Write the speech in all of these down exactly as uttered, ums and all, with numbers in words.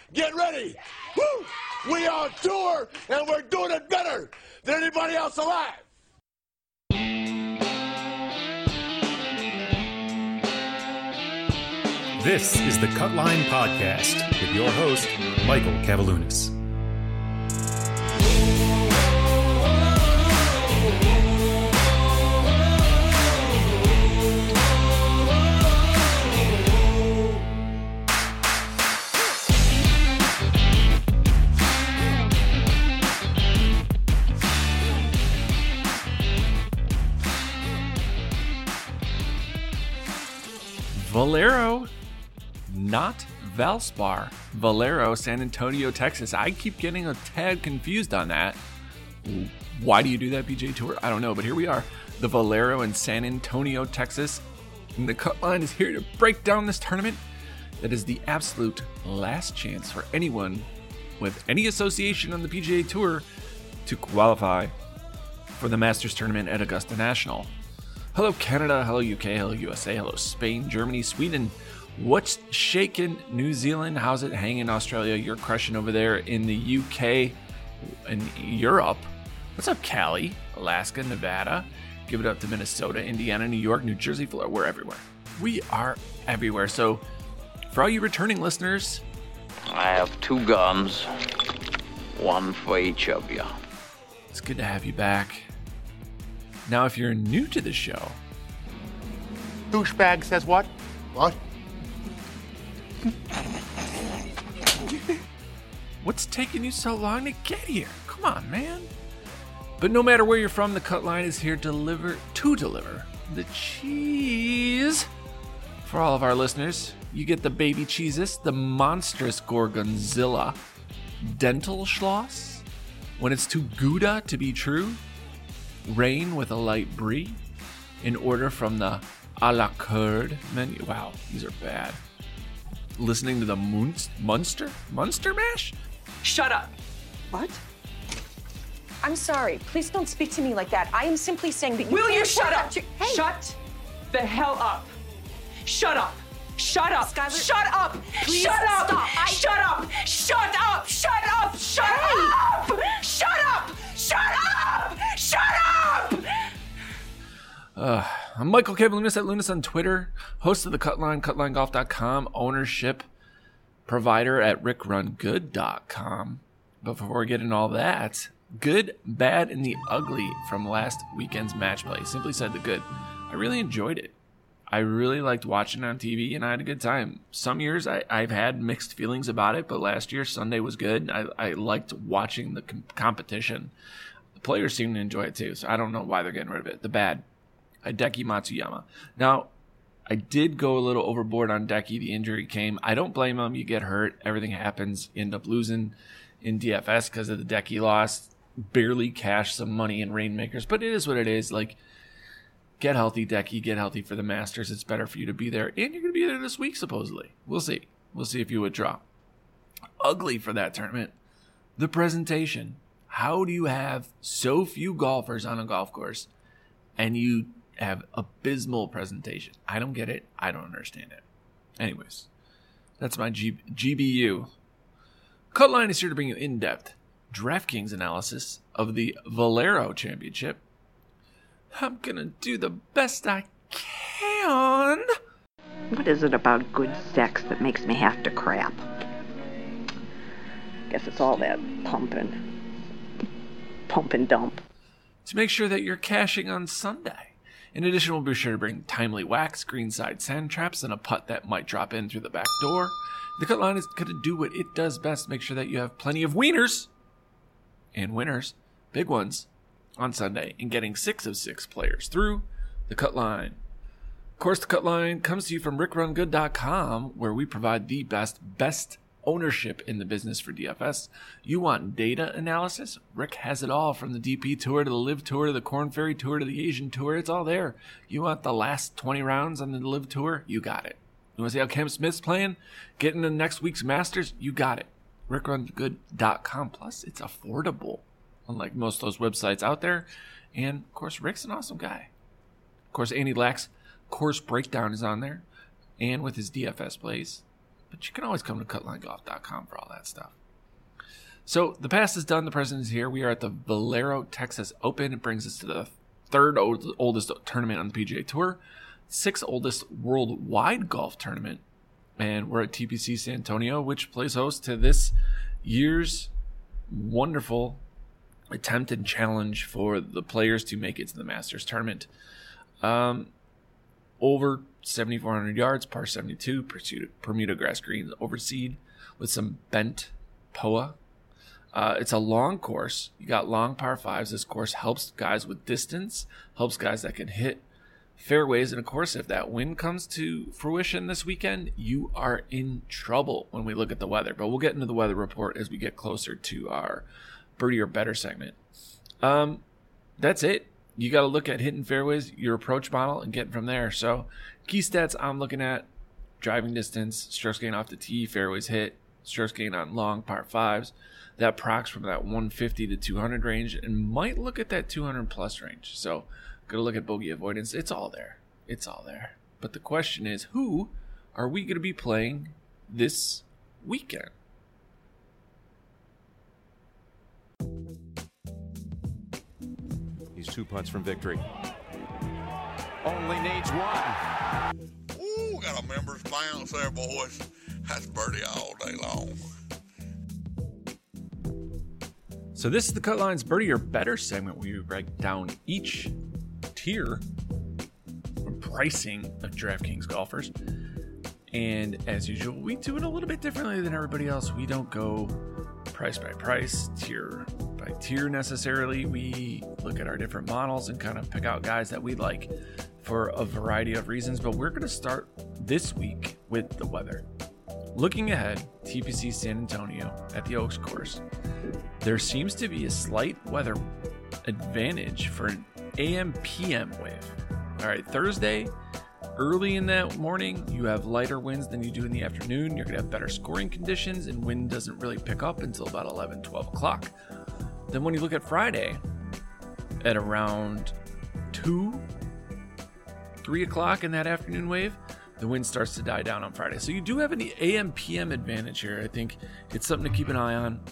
Get ready. Woo! We are on tour, and we're doing it better than anybody else alive. This is the Cutline Podcast with your host, Michael Cavalunas. Valero, not Valspar. Valero, San Antonio, Texas. I keep getting a tad confused on that. Why do you do that, P G A Tour? I don't know, but here we are. The Valero in San Antonio, Texas. And the Cutline is here to break down this tournament. That is the absolute last chance for anyone with any association on the P G A Tour to qualify for the Masters Tournament at Augusta National. Hello Canada, hello U K, hello U S A, hello Spain, Germany, Sweden. What's shaking New Zealand? How's it hanging Australia? You're crushing over there in the U K and Europe. What's up Cali, Alaska, Nevada? Give it up to Minnesota, Indiana, New York, New Jersey, Florida. We're everywhere. We are everywhere. So for all you returning listeners, I have two guns, one for each of you. It's good to have you back. Now, if you're new to the show... Douchebag says what? What? What's taking you so long to get here? Come on, man. But no matter where you're from, the Cutline is here to deliver, to deliver the cheese. For all of our listeners, you get the baby cheeses, the monstrous Gorgonzilla, dental schloss, when it's too Gouda to be true, rain with a light brie, in order from the a la carte menu. Wow, these are bad. Listening to the Munst- Munster? Munster mash? Shut up. What? I'm sorry. Please don't speak to me like that. I am simply saying that you Will you can't shut up? your- Hey. Shut the hell up. Shut up. Shut up. Skylar- Shut up. Please Shut up. stop. I- Shut up. Shut up. Shut up. Shut up. Shut up. Shut up. Shut up. Uh, I'm Michael Cavalunas at Lunas on Twitter, host of the Cutline, cutline golf dot com, ownership provider at rick run good dot com. But before we get into all that, good, bad, and the ugly from last weekend's match play. Simply said, the good. I really enjoyed it. I really liked watching it on T V, and I had a good time. Some years I, I've had mixed feelings about it, but last year Sunday was good. I, I liked watching the com- competition. The players seem to enjoy it too, so I don't know why they're getting rid of it. The bad. Hideki Matsuyama. Now, I did go a little overboard on Decky. The injury came. I don't blame him. You get hurt. Everything happens. You end up losing in D F S because of the Decky loss. Barely cashed some money in Rainmakers, but it is what it is. Like, get healthy, Decky. Get healthy for the Masters. It's better for you to be there. And you're going to be there this week, supposedly. We'll see. We'll see if you withdraw. Ugly for that tournament. The presentation. How do you have so few golfers on a golf course and you have abysmal presentation? I don't get it. I don't understand it. Anyways, that's my G- GBU. Cutline is here to bring you in-depth DraftKings analysis of the Valero Championship. I'm gonna do the best I can. What is it about good sex that makes me have to crap? Guess it's all that pumping. Pump and dump. To make sure that you're cashing on Sunday. In addition, we'll be sure to bring timely wax, greenside sand traps, and a putt that might drop in through the back door. The Cutline is going to do what it does best, make sure that you have plenty of wieners and winners, big ones, on Sunday, and getting six of six players through the Cutline. Of course, the Cutline comes to you from rick run good dot com, where we provide the best, best ownership in the business for D F S. You want data analysis? Rick has it all, from the D P Tour to the Live Tour to the Korn Ferry Tour to the Asian Tour. It's all there. You want the last twenty rounds on the Live Tour? You got it. You want to see how Cam Smith's playing? Get into next week's Masters? You got it. rick run good dot com. Plus, it's affordable, unlike most of those websites out there. And, of course, Rick's an awesome guy. Of course, Andy Lack's course breakdown is on there, and with his D F S plays. but you can always come to cut line golf dot com for all that stuff. So the past is done. The present is here. We are at the Valero Texas Open. It brings us to the third old, oldest tournament on the P G A Tour, sixth oldest worldwide golf tournament. And we're at T P C San Antonio, which plays host to this year's wonderful attempt and challenge for the players to make it to the Masters tournament. Um, over seventy-four hundred yards, par seventy-two, Bermuda grass greens overseed with some bent P O A. Uh, it's a long course. You got long par fives. This course helps guys with distance, helps guys that can hit fairways. And of course, if that wind comes to fruition this weekend, you are in trouble when we look at the weather. But we'll get into the weather report as we get closer to our birdie or better segment. Um, that's it. You got to look at hitting fairways, your approach model, and getting from there. So key stats I'm looking at: driving distance, strokes gained off the tee, fairways hit, strokes gained on long par fives. That procs from that one fifty to two hundred range, and might look at that two hundred plus range. So gotta look at bogey avoidance. It's all there. It's all there. But the question is, who are we going to be playing this weekend? He's two putts from victory. Only needs one. Ooh, got a member's bounce there, boys. That's birdie all day long. So this is the Cut Lines Birdie or Better segment where we break down each tier or pricing of DraftKings golfers. And as usual, we do it a little bit differently than everybody else. We don't go price by price, tier by tier necessarily. We look at our different models and kind of pick out guys that we like for a variety of reasons. But we're going to start this week with the weather. Looking ahead, T P C San Antonio at the Oaks course, there seems to be a slight weather advantage for an A M P M wave. All right, Thursday, early in that morning, you have lighter winds than you do in the afternoon. You're going to have better scoring conditions, and wind doesn't really pick up until about eleven, twelve o'clock. Then when you look at Friday, at around two, three o'clock in that afternoon wave, the wind starts to die down on Friday. So you do have an A M P M advantage here. I think it's something to keep an eye on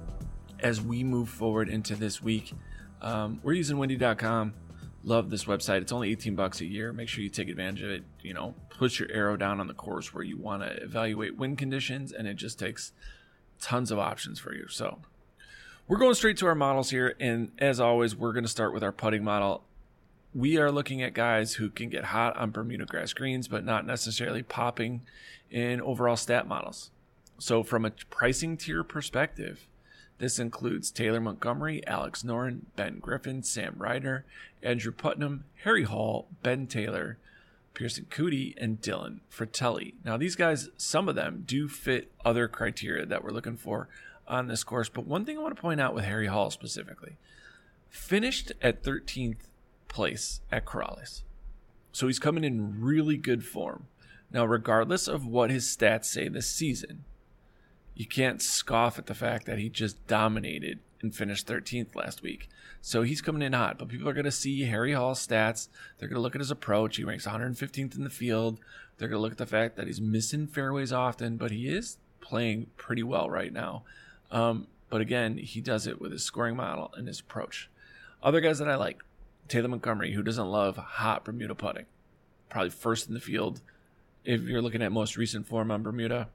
as we move forward into this week. Um, we're using windy dot com. Love this website. It's only eighteen bucks a year. Make sure you take advantage of it. You know, put your arrow down on the course where you want to evaluate wind conditions, and it just takes tons of options for you. So we're going straight to our models here. And as always, we're going to start with our putting model. We are looking at guys who can get hot on Bermuda grass greens, but not necessarily popping in overall stat models. So from a pricing tier perspective, this includes Taylor Montgomery, Alex Noren, Ben Griffin, Sam Ryder, Andrew Putnam, Harry Hall, Ben Taylor, Pearson Coody, and Dylan Fratelli. Now, these guys, some of them do fit other criteria that we're looking for on this course. But one thing I want to point out with Harry Hall specifically, finished at thirteenth place at Corrales. So he's coming in really good form. Now, regardless of what his stats say this season, you can't scoff at the fact that he just dominated and finished thirteenth last week. So he's coming in hot, but people are going to see Harry Hall's stats. They're going to look at his approach. He ranks one hundred fifteenth in the field. They're going to look at the fact that he's missing fairways often, but he is playing pretty well right now. Um, but again, he does it with his scoring model and his approach. Other guys that I like, Taylor Montgomery, who doesn't love hot Bermuda putting. Probably first in the field if you're looking at most recent form on Bermuda.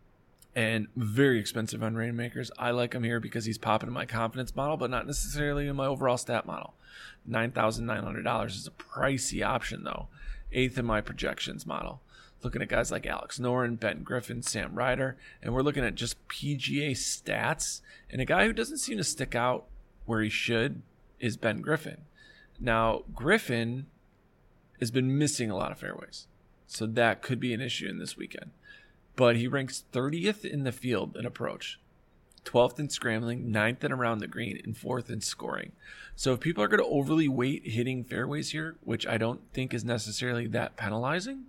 And very expensive on Rainmakers. I like him here because he's popping in my confidence model, but not necessarily in my overall stat model. nine thousand nine hundred dollars is a pricey option, though. Eighth in my projections model. Looking at guys like Alex Noren, Ben Griffin, Sam Ryder, and we're looking at just P G A stats. And a guy who doesn't seem to stick out where he should is Ben Griffin. Now, Griffin has been missing a lot of fairways, so that could be an issue in this weekend. But he ranks thirtieth in the field in approach, twelfth in scrambling, ninth in around the green, and fourth in scoring. So if people are going to overly weight hitting fairways here, which I don't think is necessarily that penalizing,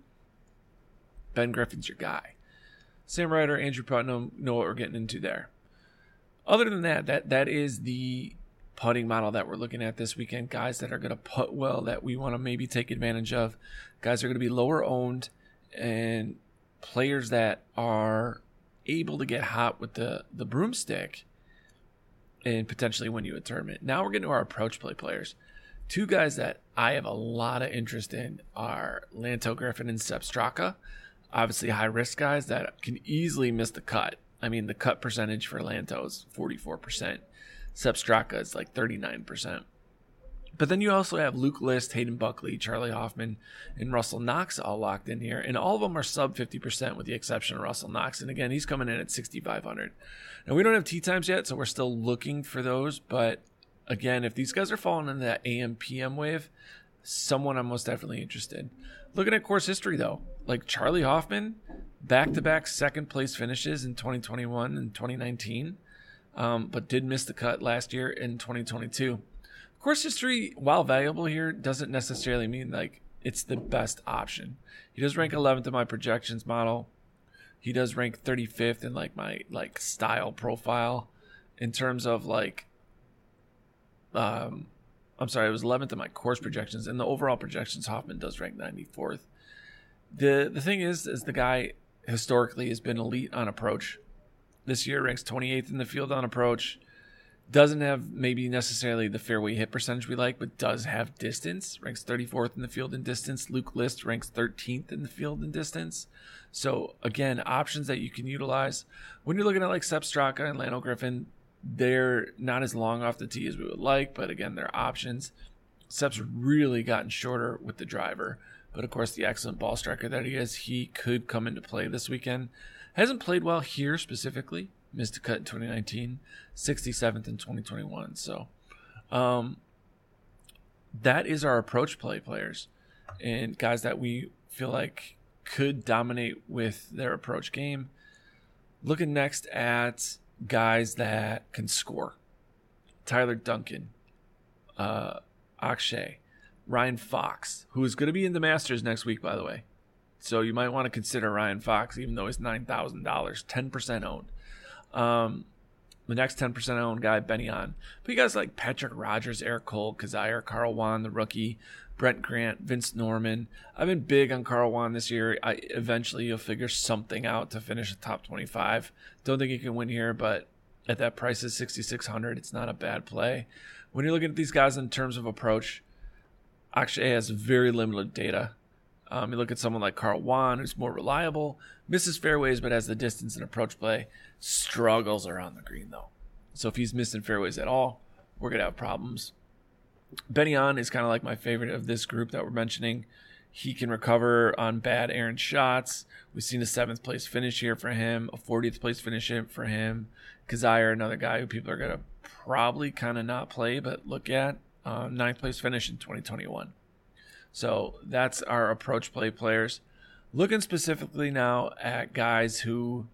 Ben Griffin's your guy. Sam Ryder, Andrew Putnam, know what we're getting into there. Other than that, that that is the putting model that we're looking at this weekend. Guys that are going to putt well that we want to maybe take advantage of. Guys are going to be lower owned and players that are able to get hot with the, the broomstick and potentially win you a tournament. Now we're getting to our approach play players. Two guys that I have a lot of interest in are Lanto Griffin and Sepp Straka. Obviously high risk guys that can easily miss the cut. I mean, the cut percentage for Lanto is forty-four percent. Sepp Straka is like thirty-nine percent. But then you also have Luke List, Hayden Buckley, Charlie Hoffman, and Russell Knox all locked in here. And all of them are sub fifty percent with the exception of Russell Knox. And again, he's coming in at sixty-five hundred. Now, we don't have tee times yet, so we're still looking for those. But again, if these guys are falling in that A M P M wave, someone I'm most definitely interested. Looking at course history, though, like Charlie Hoffman, back-to-back second-place finishes in twenty twenty-one and twenty nineteen, um, but did miss the cut last year in twenty twenty-two. Course history, while valuable here, doesn't necessarily mean like it's the best option. He does rank eleventh in my projections model. He does rank thirty-fifth in like my like style profile in terms of like um I'm sorry, it was eleventh in my course projections, and the overall projections Hoffman does rank ninety-fourth. The the thing is is the guy historically has been elite on approach. This year ranks twenty-eighth in the field on approach. Doesn't have maybe necessarily the fairway hit percentage we like, but does have distance. Ranks thirty-fourth in the field in distance. Luke List ranks thirteenth in the field in distance. So, again, options that you can utilize. When you're looking at like Sepp Straka and Lanto Griffin, they're not as long off the tee as we would like, but again, they're options. Sepp's really gotten shorter with the driver. But, of course, the excellent ball striker that he is, he could come into play this weekend. Hasn't played well here specifically. Missed a cut in twenty nineteen, sixty-seventh in twenty twenty-one. So um, that is our approach play players and guys that we feel like could dominate with their approach game. Looking next at guys that can score. Tyler Duncan, uh, Akshay, Ryan Fox, who is going to be in the Masters next week, by the way. So you might want to consider Ryan Fox, even though he's nine thousand dollars, ten percent owned. Um, the next ten percent owned guy, Benny On. But you guys like Patrick Rogers, Eric Cole, Kazire, Carl Wan, the rookie, Brent Grant, Vince Norman. I've been big on Carl Wan this year. I eventually you'll figure something out to finish the top twenty-five. Don't think he can win here, but at that price of sixty-six hundred, it's not a bad play. When you're looking at these guys in terms of approach, Akshay has very limited data. Um, you look at someone like Carl Wan, who's more reliable, misses fairways, but has the distance and approach play, struggles around the green, though. So if he's missing fairways at all, we're going to have problems. Benny On is kind of like my favorite of this group that we're mentioning. He can recover on bad errant shots. We've seen a seventh place finish here for him, a fortieth place finish for him. Kazire, another guy who people are going to probably kind of not play, but look at. Uh, ninth place finish in twenty twenty-one. So that's our approach play players. Looking specifically now at guys who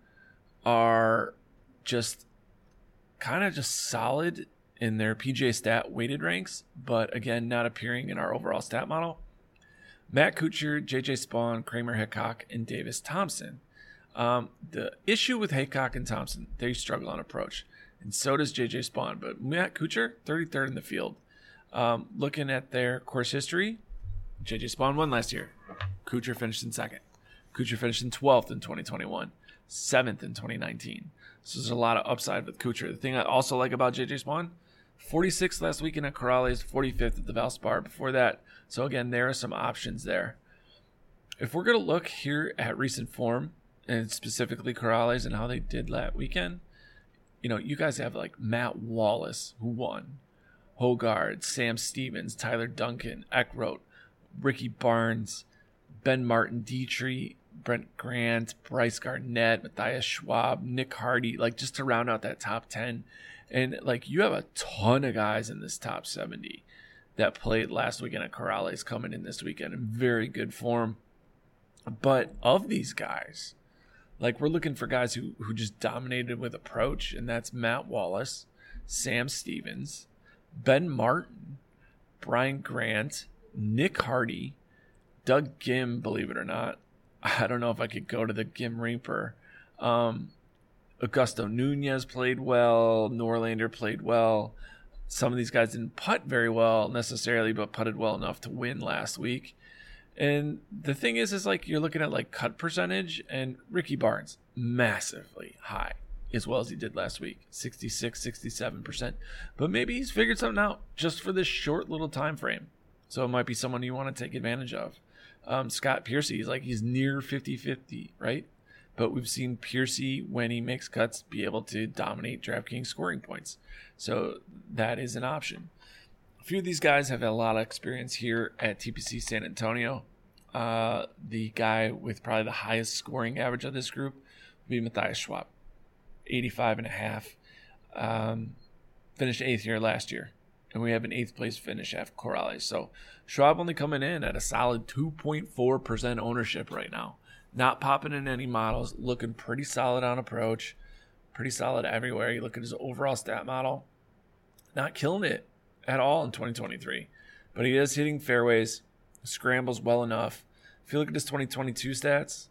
are just kind of just solid in their P G A stat weighted ranks, but again, not appearing in our overall stat model. Matt Kuchar, J J Spawn, Kramer Hickok, and Davis Thompson. Um, the issue with Hickok and Thompson, they struggle on approach, and so does J J Spawn. But Matt Kuchar, thirty-third in the field. Um, looking at their course history, J J Spawn won last year. Kuchar finished in second. Kuchar finished in twelfth in twenty twenty-one, seventh in twenty nineteen. So there's a lot of upside with Kuchar. The thing I also like about J J Spawn, forty-sixth last weekend at Corrales, forty-fifth at the Valspar before that. So again, there are some options there. If we're going to look here at recent form, and specifically Corrales and how they did that weekend, you know, you guys have like Matt Wallace, who won, Hogard, Sam Stevens, Tyler Duncan, Eckroat, Ricky Barnes, Ben Martin, Dietrich, Brent Grant, Bryce Garnett, Matthias Schwab, Nick Hardy, like just to round out that top ten. And like you have a ton of guys in this top seventy that played last weekend at Corrales coming in this weekend in very good form. But of these guys, like we're looking for guys who, who just dominated with approach, and that's Matt Wallace, Sam Stevens, Ben Martin, Brian Grant, Nick Hardy, Doug Gim, believe it or not. I don't know if I could go to the Gim Reaper. Um, Augusto Nunez played well. Norlander played well. Some of these guys didn't putt very well necessarily, but putted well enough to win last week. And the thing is, is like you're looking at like cut percentage, and Ricky Barnes, massively high, as well as he did last week, sixty-six, sixty-seven percent. But maybe he's figured something out just for this short little time frame. So it might be someone you want to take advantage of. Um, Scott Piercy, he's like, he's near fifty-fifty, right? But we've seen Piercy, when he makes cuts, be able to dominate DraftKings scoring points. So that is an option. A few of these guys have had a lot of experience here at T P C San Antonio. Uh, the guy with probably the highest scoring average of this group would be Matthias Schwab, eighty-five and a half. Um, finished eighth here last year, and we have an eighth place finish at Corrales. So Schwab only coming in at a solid two point four percent ownership right now. Not popping in any models, looking pretty solid on approach, pretty solid everywhere. You look at his overall stat model, not killing it at all in twenty twenty-three, but he is hitting fairways, scrambles well enough. If you look at his twenty twenty-two stats,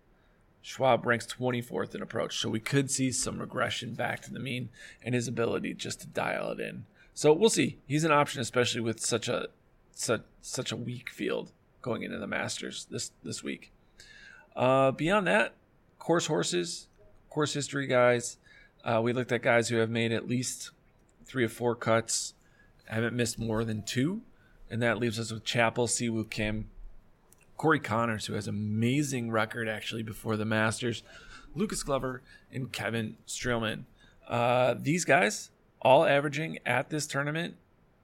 Schwab ranks twenty-fourth in approach, so we could see some regression back to the mean and his ability just to dial it in. So we'll see. He's an option, especially with such a such such a weak field going into the Masters this this week. Uh, beyond that, course horses, course history guys. Uh, we looked at guys who have made at least three or four cuts, haven't missed more than two, and that leaves us with Chappell, Siwoo Kim, Corey Connors, who has an amazing record actually before the Masters, Lucas Glover, and Kevin Streelman. Uh, these guys all averaging at this tournament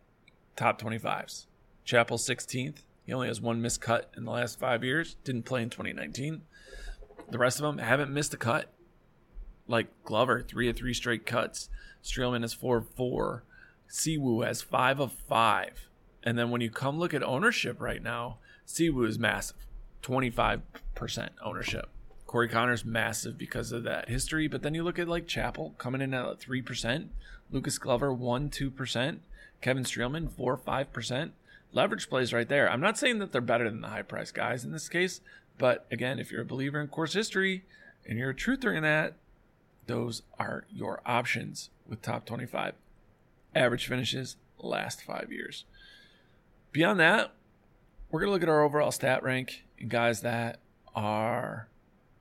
top twenty-fives. Chappell sixteenth. He only has one missed cut in the last five years. Didn't play in twenty nineteen. The rest of them haven't missed a cut. Like Glover, three of three straight cuts. Streelman has four of four. Siwoo has five of five. And then when you come look at ownership right now, Siwoo is massive. twenty-five percent ownership. Corey Connors massive because of that history. But then you look at like Chappell coming in at three percent. Lucas Glover, one, two percent. Kevin Streelman, four, five percent. Leverage plays right there. I'm not saying that they're better than the high price guys in this case, but again, if you're a believer in course history and you're a truther in that, those are your options with top twenty-five. Average finishes last five years. Beyond that, we're going to look at our overall stat rank and guys that are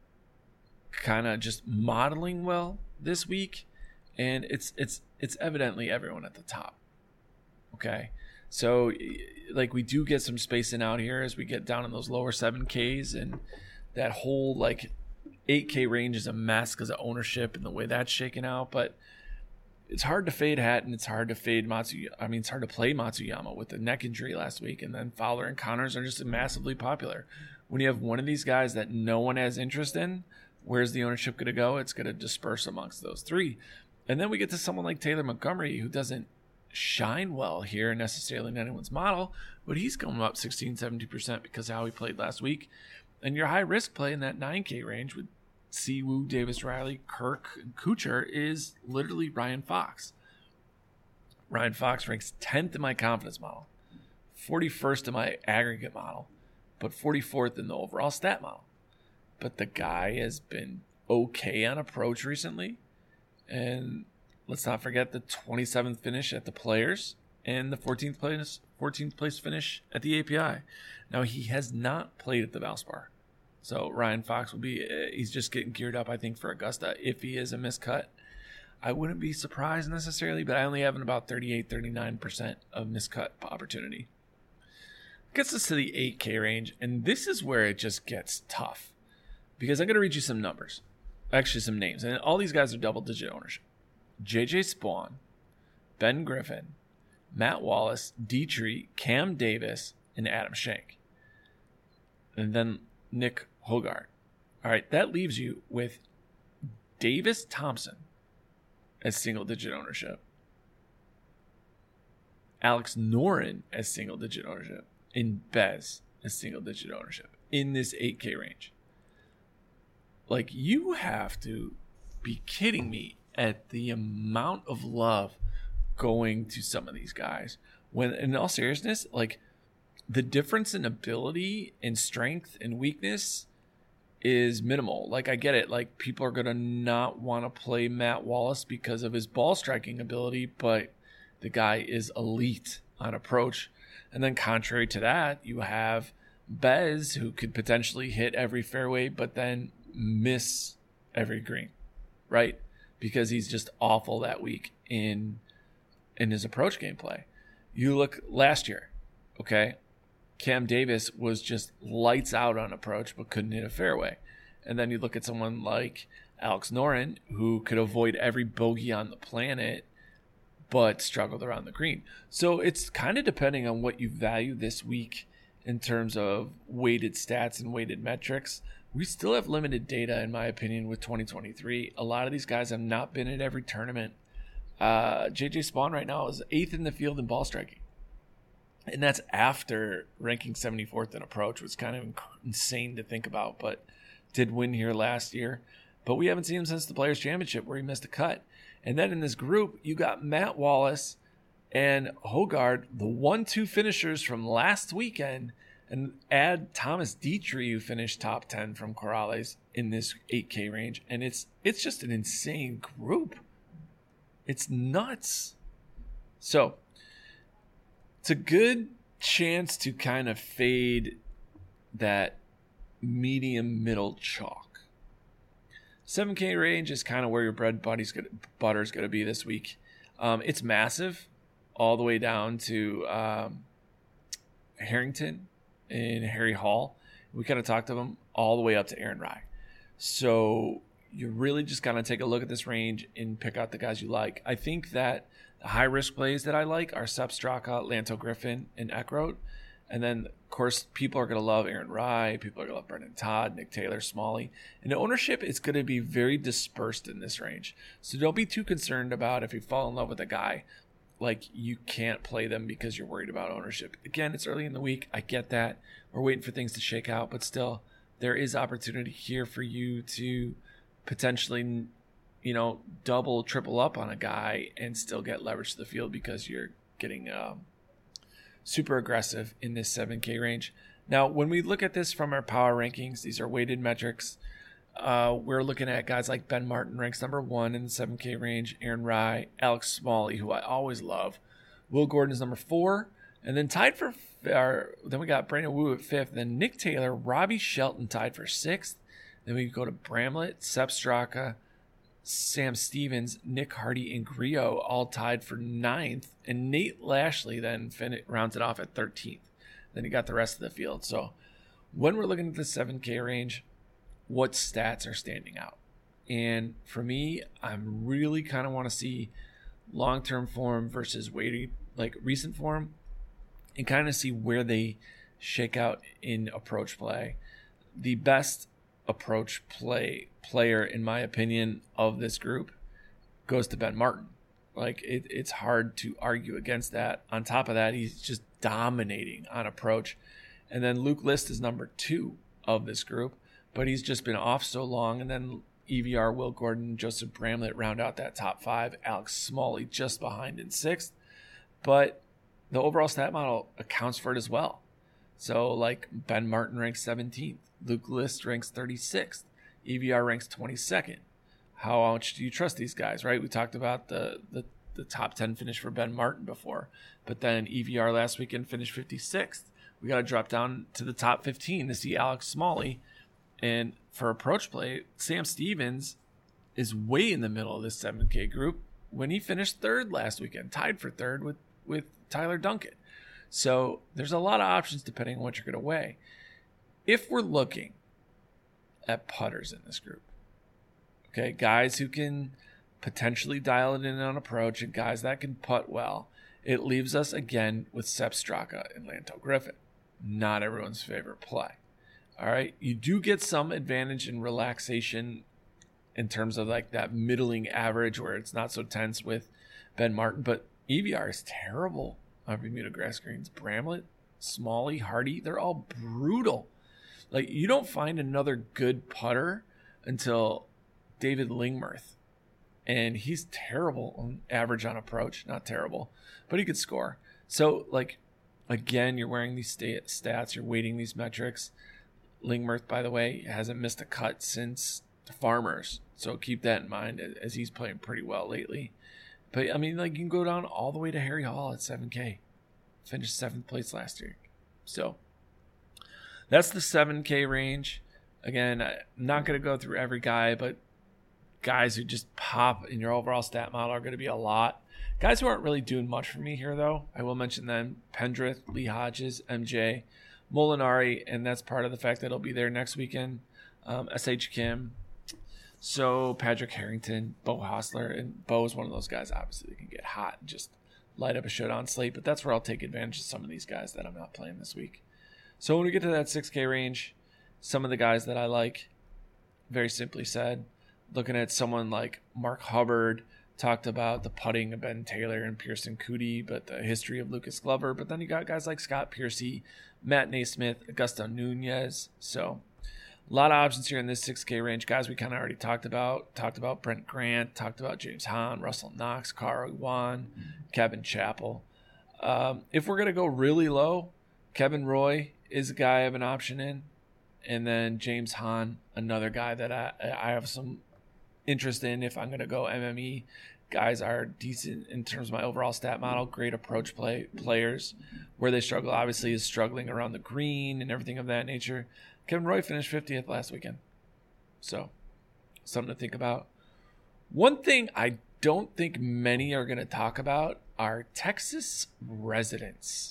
kind of just modeling well this week, and it's it's it's evidently everyone at the top. Okay? So, like, we do get some spacing out here as we get down in those lower seven Ks, and that whole, like, eight K range is a mess because of ownership and the way that's shaken out. But it's hard to fade Hatton. It's hard to fade Matsu. I mean, it's hard to play Matsuyama with the neck injury last week, and then Fowler and Connors are just massively popular. When you have one of these guys that no one has interest in, where's the ownership going to go? It's going to disperse amongst those three. And then we get to someone like Taylor Montgomery, who doesn't shine well here necessarily in anyone's model, but he's going up sixteen, seventy percent because of how he played last week. And your high risk play in that nine K range with Siwoo, Davis Riley, Kirk, and Kuchar is literally Ryan Fox. Ryan Fox ranks tenth in my confidence model, forty-first in my aggregate model, but forty-fourth in the overall stat model. But the guy has been okay on approach recently, and let's not forget the twenty-seventh finish at the Players and the fourteenth place, fourteenth place finish at the A P I. Now, he has not played at the Valspar. So Ryan Fox will be, uh, he's just getting geared up, I think, for Augusta. If he is a miscut, I wouldn't be surprised necessarily, but I only have about thirty-eight, thirty-nine percent of miscut opportunity. Gets us to the eight K range, and this is where it just gets tough. Because I'm going to read you some numbers. Actually, some names. And all these guys are double-digit ownership. J J Spawn, Ben Griffin, Matt Wallace, Dietrich, Cam Davis, and Adam Schenk. And then Nick Hogard. All right, that leaves you with Davis Thompson as single-digit ownership, Alex Noren as single-digit ownership, and Bez as single-digit ownership in this eight K range. Like, you have to be kidding me at the amount of love going to some of these guys. When, in all seriousness, like, the difference in ability and strength and weakness is minimal. Like, I get it. Like, people are going to not want to play Matt Wallace because of his ball striking ability, but the guy is elite on approach. And then contrary to that, you have Bez, who could potentially hit every fairway, but then miss every green, right? Because he's just awful that week in in his approach gameplay. You look last year, okay? Cam Davis was just lights out on approach, but couldn't hit a fairway. And then you look at someone like Alex Noren, who could avoid every bogey on the planet, but struggled around the green. So it's kind of depending on what you value this week in terms of weighted stats and weighted metrics. We still have limited data, in my opinion, with twenty twenty-three. A lot of these guys have not been at every tournament. Uh, J J Spawn right now is eighth in the field in ball striking. And that's after ranking seventy-fourth in approach, which is kind of insane to think about, but did win here last year. But we haven't seen him since the Players' Championship where he missed a cut. And then in this group, you got Matt Wallace and Hogard, the one two finishers from last weekend, and add Thomas Dietrich, who finished top ten from Corrales in this eight K range. And it's it's just an insane group. It's nuts. So it's a good chance to kind of fade that medium middle chalk. seven K range is kind of where your bread buddy's gonna, butter is going to be this week. Um, it's massive all the way down to um, Harrington and Harry Hall. We kind of talked to them all the way up to Aaron Rai. So you really just got to take a look at this range and pick out the guys you like. I think that the high-risk plays that I like are Sepp Straka, Lanto Griffin, and Eckroat. And then, of course, people are going to love Aaron Rai. People are going to love Brendan Todd, Nick Taylor, Smalley. And the ownership is going to be very dispersed in this range. So don't be too concerned about if you fall in love with a guy, like you can't play them because you're worried about ownership. Again, it's early in the week. I get that. We're waiting for things to shake out. But still, there is opportunity here for you to potentially, you know, double, triple up on a guy and still get leverage to the field because you're getting um, super aggressive in this seven K range. Now, when we look at this from our power rankings, these are weighted metrics. Uh, we're looking at guys like Ben Martin, ranks number one in the seven K range, Aaron Rai, Alex Smalley, who I always love. Will Gordon is number four. And then tied for, our, then we got Brandon Wu at fifth. Then Nick Taylor, Robbie Shelton tied for sixth. Then we go to Bramlett, Sepp Straka, Sam Stevens, Nick Hardy, and Griot all tied for ninth. And Nate Lashley then fin- rounds it off at thirteenth. Then you got the rest of the field. So when we're looking at the seven K range, what stats are standing out? And for me, I'm really kind of want to see long-term form versus weighty, like recent form, and kind of see where they shake out in approach play. The best approach play player, in my opinion, of this group goes to Ben Martin. Like it, it's hard to argue against that. On top of that, he's just dominating on approach. And then Luke List is number two of this group, but he's just been off so long. And then E V R, Will Gordon, Joseph Bramlett round out that top five. Alex Smalley just behind in sixth. But the overall stat model accounts for it as well. So like Ben Martin ranks seventeenth. Luke List ranks thirty-sixth. E V R ranks twenty-second. How much do you trust these guys, right? We talked about the, the, the top ten finish for Ben Martin before. But then E V R last weekend finished fifty-sixth. We got to drop down to the top fifteen to see Alex Smalley. And for approach play, Sam Stevens is way in the middle of this seven K group when he finished third last weekend, tied for third with, with Tyler Duncan. So there's a lot of options depending on what you're going to weigh. If we're looking at putters in this group, okay, guys who can potentially dial it in on approach and guys that can putt well, it leaves us again with Sepp Straka and Lanto Griffin. Not everyone's favorite play. All right, you do get some advantage in relaxation in terms of like that middling average where it's not so tense with Ben Martin, but E V R is terrible on Bermuda grass greens. Bramlett, Smalley, Hardy, they're all brutal. Like you don't find another good putter until David Lingmerth, and he's terrible on average on approach. Not terrible, but he could score. So like again, you're wearing these stats, you're weighting these metrics. Lingmerth, by the way, hasn't missed a cut since the Farmers, so keep that in mind as he's playing pretty well lately. But I mean, like you can go down all the way to Harry Hall at seven K, finished seventh place last year. So That's the seven K range. Again, I'm not going to go through every guy, but guys who just pop in your overall stat model are going to be a lot. Guys who aren't really doing much for me here, though, I will mention them. Pendrith, Lee Hodges, M J, Molinari, and that's part of the fact that he'll be there next weekend. Um, S H Kim. So Patrick Harrington, Bo Hostler, and Bo is one of those guys, obviously, that can get hot and just light up a showdown slate, but that's where I'll take advantage of some of these guys that I'm not playing this week. So when we get to that six K range, some of the guys that I like, very simply said, looking at someone like Mark Hubbard, talked about the putting of Ben Taylor and Pearson Coody, but the history of Lucas Glover. But then you got guys like Scott Piercy, Matt Naismith, Augusto Nunez. So a lot of options here in this six K range. Guys we kind of already talked about. Talked about Brent Grant, talked about James Hahn, Russell Knox, Kara Wan, Kevin Chappell. Um, if we're going to go really low, Kevin Roy is a guy I have an option in. And then James Hahn, another guy that I, I have some interest in if I'm going to go M M E. Guys are decent in terms of my overall stat model, great approach play players. Where they struggle, obviously, is struggling around the green and everything of that nature. Kevin Roy finished fiftieth last weekend. So, something to think about. One thing I don't think many are going to talk about are Texas residents.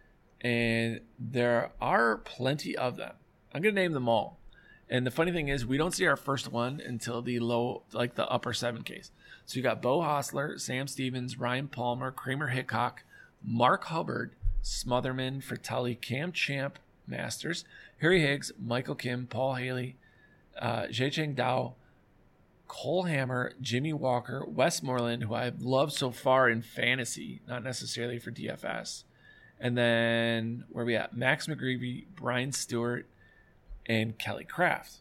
And there are plenty of them. I'm going to name them all. And the funny thing is, we don't see our first one until the low, like the upper seven Ks. So you got Bo Hostler, Sam Stevens, Ryan Palmer, Kramer Hickok, Mark Hubbard, Smotherman, Fratelli, Cam Champ, Masters, Harry Higgs, Michael Kim, Paul Haley, uh, Zhecheng Dao, Cole Hammer, Jimmy Walker, Westmoreland, who I've loved so far in fantasy, not necessarily for D F S. And then where are we at? Max McGreevy, Brian Stewart, and Kelly Craft.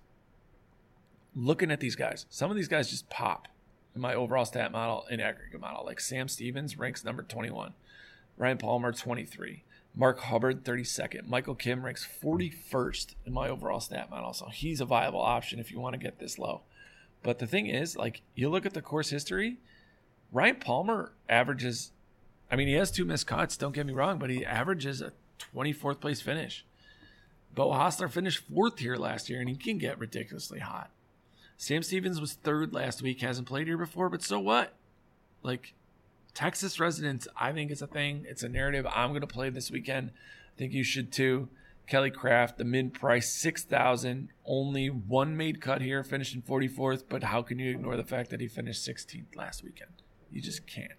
Looking at these guys, some of these guys just pop in my overall stat model and aggregate model. Like Sam Stevens ranks number twenty-one, Ryan Palmer twenty-three, Mark Hubbard thirty-second, Michael Kim ranks forty-first in my overall stat model. So he's a viable option if you want to get this low. But the thing is, like, you look at the course history, Ryan Palmer averages, I mean, he has two missed cuts, don't get me wrong, but he averages a twenty-fourth place finish. Bo Hostler finished fourth here last year, and he can get ridiculously hot. Sam Stevens was third last week, hasn't played here before, but so what? Like, Texas residents, I think it's a thing. It's a narrative I'm going to play this weekend. I think you should too. Kelly Craft, the mid-price, six thousand dollars. Only one made cut here, finishing forty-fourth, but how can you ignore the fact that he finished sixteenth last weekend? You just can't.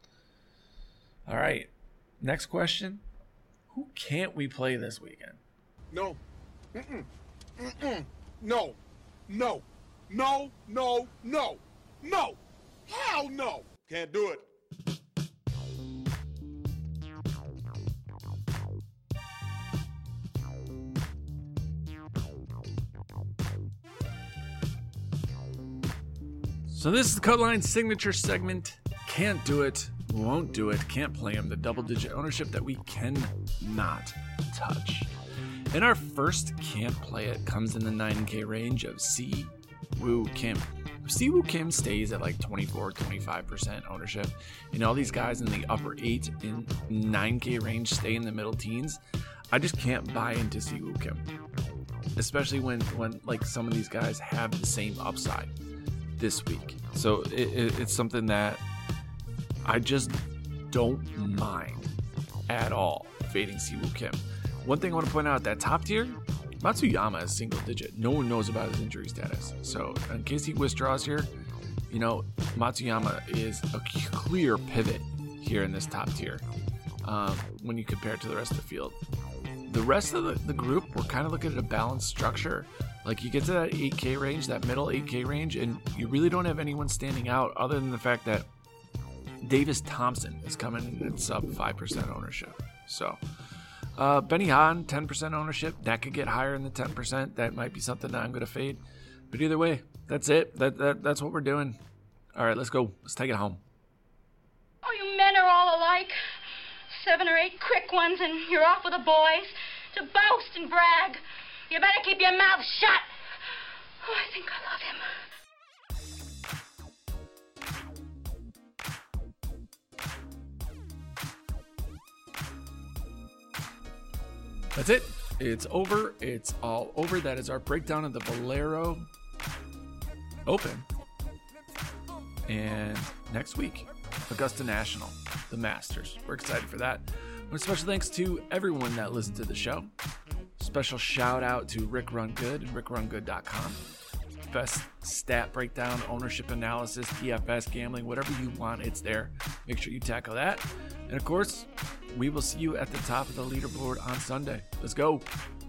All right, next question. Who can't we play this weekend? No. Mm-mm. Mm-mm. No. No. No. No. No. No. Hell no. Can't do it. So this is the Cutline signature segment. Can't do it. Won't do it. Can't play him. The double-digit ownership that we cannot touch. And our first can't play it comes in the nine K range of Si Woo Kim. If Si Woo Kim stays at like twenty-four, twenty-five percent ownership, and all these guys in the upper eight and nine K range stay in the middle teens, I just can't buy into Si Woo Kim. Especially when, when like some of these guys have the same upside this week. So it, it, it's something that I just don't mind at all fading Si Woo Kim. One thing I want to point out, that top tier, Matsuyama is single digit. No one knows about his injury status. So in case he withdraws here, you know, Matsuyama is a clear pivot here in this top tier um, when you compare it to the rest of the field. The rest of the, the group, we're kind of looking at a balanced structure. Like you get to that eight K range, that middle eight K range, and you really don't have anyone standing out other than the fact that Davis Thompson is coming in at sub five percent ownership. So uh, Benny Hahn, ten percent ownership. That could get higher than the ten percent. That might be something that I'm going to fade. But either way, that's it. That, that That's what we're doing. All right, let's go. Let's take it home. Oh, you men are all alike. Seven or eight quick ones and you're off with the boys to boast and brag. You better keep your mouth shut. Oh, I think I love him. That's it. It's over. It's all over. That is our breakdown of the Valero Open. And next week, Augusta National, the Masters. We're excited for that. And special thanks to everyone that listened to the show. Special shout out to Rick Run Good, rick run good dot com. Best stat breakdown, ownership analysis, T F S, gambling, whatever you want, it's there. Make sure you tackle that. And of course, we will see you at the top of the leaderboard on Sunday. Let's go.